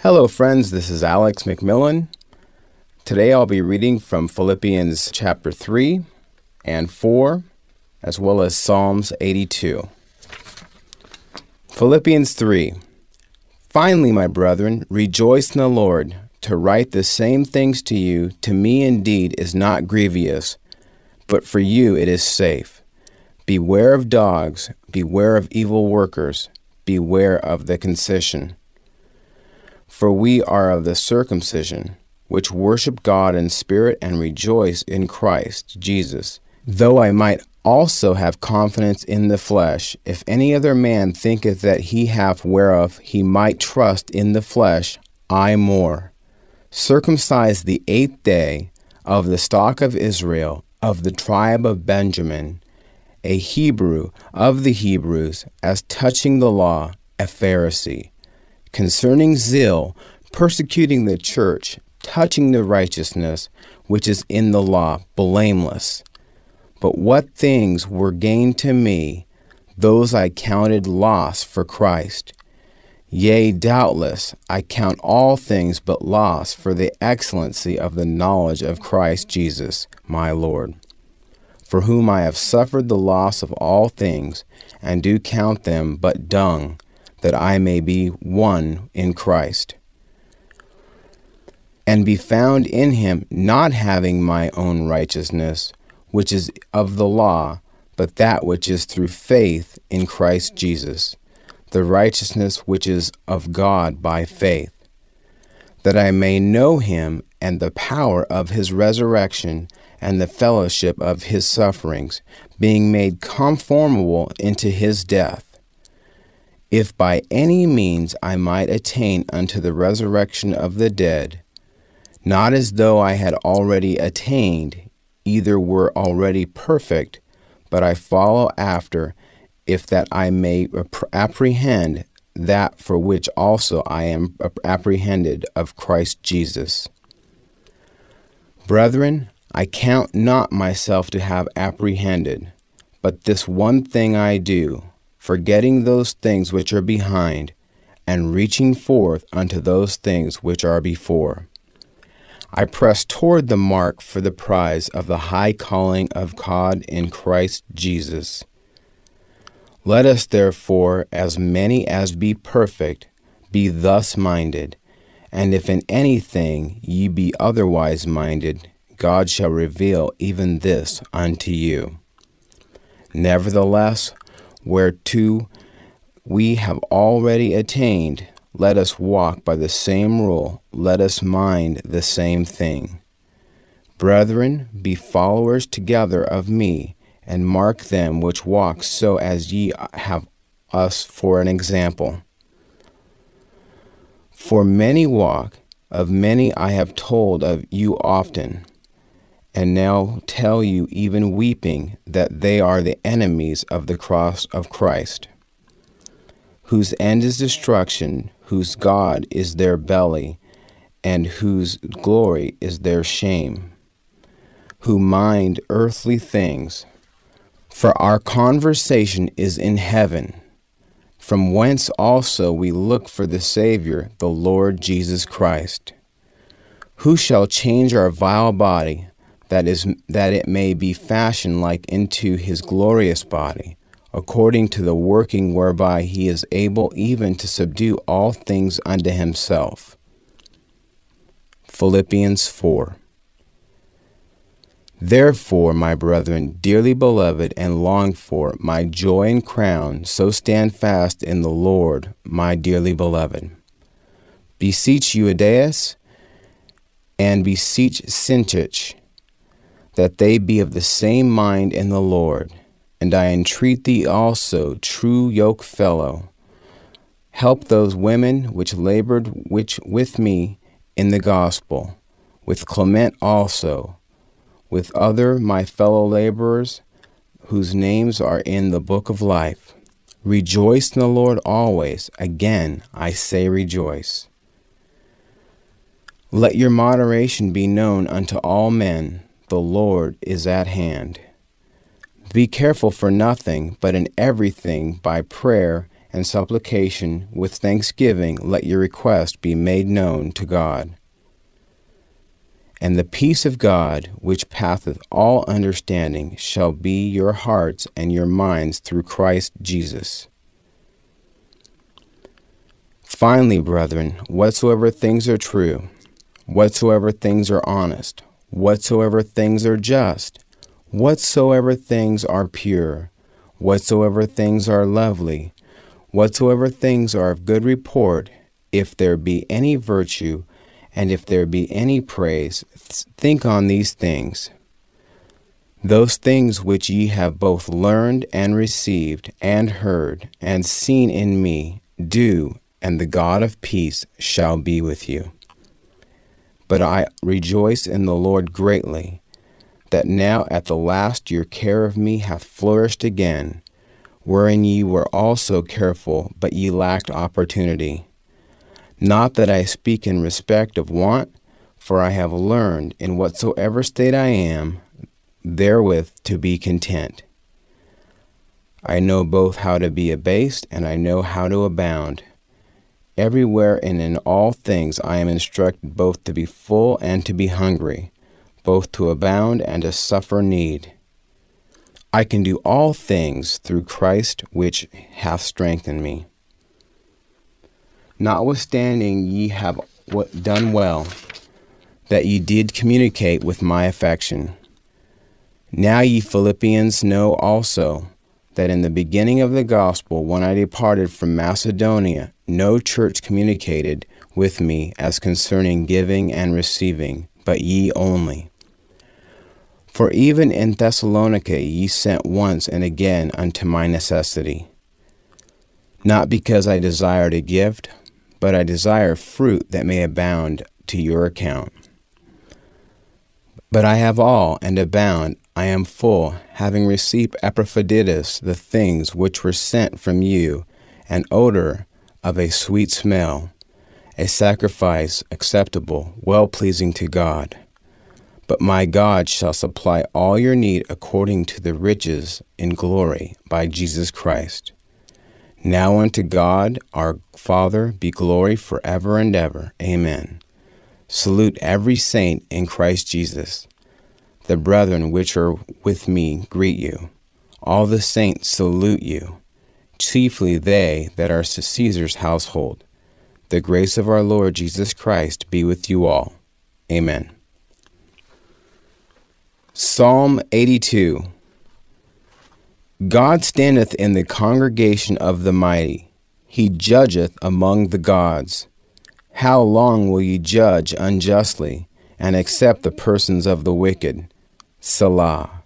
Hello friends, this is Alex McMillan. Today I'll be reading from Philippians chapter 3 and 4, as well as Psalms 82. Philippians 3. Finally, my brethren, rejoice in the Lord. To write the same things to you, to me indeed is not grievous, but for you it is safe. Beware of dogs, beware of evil workers, beware of the concision. For we are of the circumcision, which worship God in spirit and rejoice in Christ Jesus. Though I might also have confidence in the flesh, if any other man thinketh that he hath whereof he might trust in the flesh, I more. Circumcised the 8th day, of the stock of Israel, of the tribe of Benjamin, a Hebrew of the Hebrews, as touching the law, a Pharisee. Concerning zeal, persecuting the church, touching the righteousness which is in the law, blameless. But what things were gain to me, those I counted loss for Christ. Yea, doubtless, I count all things but loss for the excellency of the knowledge of Christ Jesus, my Lord, for whom I have suffered the loss of all things, and do count them but dung, that I may be one in Christ, and be found in him, not having my own righteousness, which is of the law, but that which is through faith in Christ Jesus, the righteousness which is of God by faith, that I may know him and the power of his resurrection and the fellowship of his sufferings, being made conformable into his death, if by any means I might attain unto the resurrection of the dead, not as though I had already attained, either were already perfect, but I follow after, if that I may apprehend that for which also I am apprehended of Christ Jesus. Brethren, I count not myself to have apprehended, but this one thing I do, forgetting those things which are behind, and reaching forth unto those things which are before. I press toward the mark for the prize of the high calling of God in Christ Jesus. Let us therefore, as many as be perfect, be thus minded, and if in anything ye be otherwise minded, God shall reveal even this unto you. Nevertheless, whereto we have already attained, let us walk by the same rule, let us mind the same thing. Brethren, be followers together of me, and mark them which walk so as ye have us for an example. For many walk, of many I have told of you often, and now tell you even weeping, that they are the enemies of the cross of Christ, whose end is destruction, whose God is their belly, and whose glory is their shame, who mind earthly things. For our conversation is in heaven, from whence also we look for the Savior, the Lord Jesus Christ, who shall change our vile body, that it may be fashioned like into his glorious body, according to the working whereby he is able even to subdue all things unto himself. Philippians 4. Therefore, my brethren, dearly beloved and longed for, my joy and crown, so stand fast in the Lord, my dearly beloved. Beseech Euodias, and beseech Syntyche, that they be of the same mind in the Lord. And I entreat thee also, true yokefellow, help those women which labored with me in the gospel, with Clement also, with other my fellow laborers, whose names are in the book of life. Rejoice in the Lord always. Again, I say rejoice. Let your moderation be known unto all men. The Lord is at hand. Be careful for nothing, but in everything by prayer and supplication with thanksgiving let your request be made known to God. And the peace of God, which passeth all understanding, shall be your hearts and your minds through Christ Jesus. Finally, brethren, whatsoever things are true, whatsoever things are honest, whatsoever things are just, whatsoever things are pure, whatsoever things are lovely, whatsoever things are of good report, if there be any virtue, and if there be any praise, think on these things. Those things which ye have both learned and received and heard and seen in me, do, and the God of peace shall be with you. But I rejoice in the Lord greatly, that now at the last your care of me hath flourished again, wherein ye were also careful, but ye lacked opportunity. Not that I speak in respect of want, for I have learned, in whatsoever state I am, therewith to be content. I know both how to be abased, and I know how to abound. Everywhere and in all things I am instructed both to be full and to be hungry, both to abound and to suffer need. I can do all things through Christ which hath strengthened me. Notwithstanding ye have done well, that ye did communicate with my affection. Now ye Philippians know also, that in the beginning of the gospel, when I departed from Macedonia, no church communicated with me as concerning giving and receiving, but ye only. For even in Thessalonica ye sent once and again unto my necessity. Not because I desired a gift, but I desire fruit that may abound to your account. But I have all, and abound, I am full, having received Epaphroditus the things which were sent from you, an odor of a sweet smell, a sacrifice acceptable, well-pleasing to God. But my God shall supply all your need according to the riches in glory by Jesus Christ. Now unto God our Father be glory forever and ever. Amen. Salute every saint in Christ Jesus. The brethren which are with me greet you. All the saints salute you, chiefly they that are Caesar's household. The grace of our Lord Jesus Christ be with you all. Amen. Psalm 82. God standeth in the congregation of the mighty. He judgeth among the gods. How long will ye judge unjustly, and accept the persons of the wicked? Selah.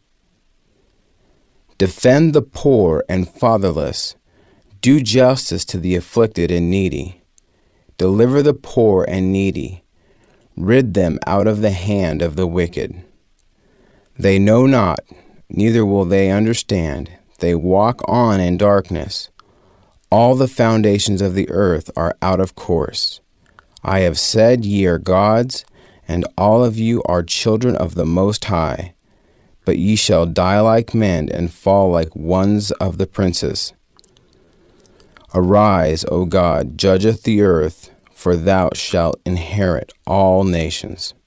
Defend the poor and fatherless. Do justice to the afflicted and needy. Deliver the poor and needy. Rid them out of the hand of the wicked. They know not, neither will they understand. They walk on in darkness. All the foundations of the earth are out of course. I have said, ye are gods, and all of you are children of the Most High. But ye shall die like men, and fall like ones of the princes. Arise, O God, judgeth the earth, for thou shalt inherit all nations.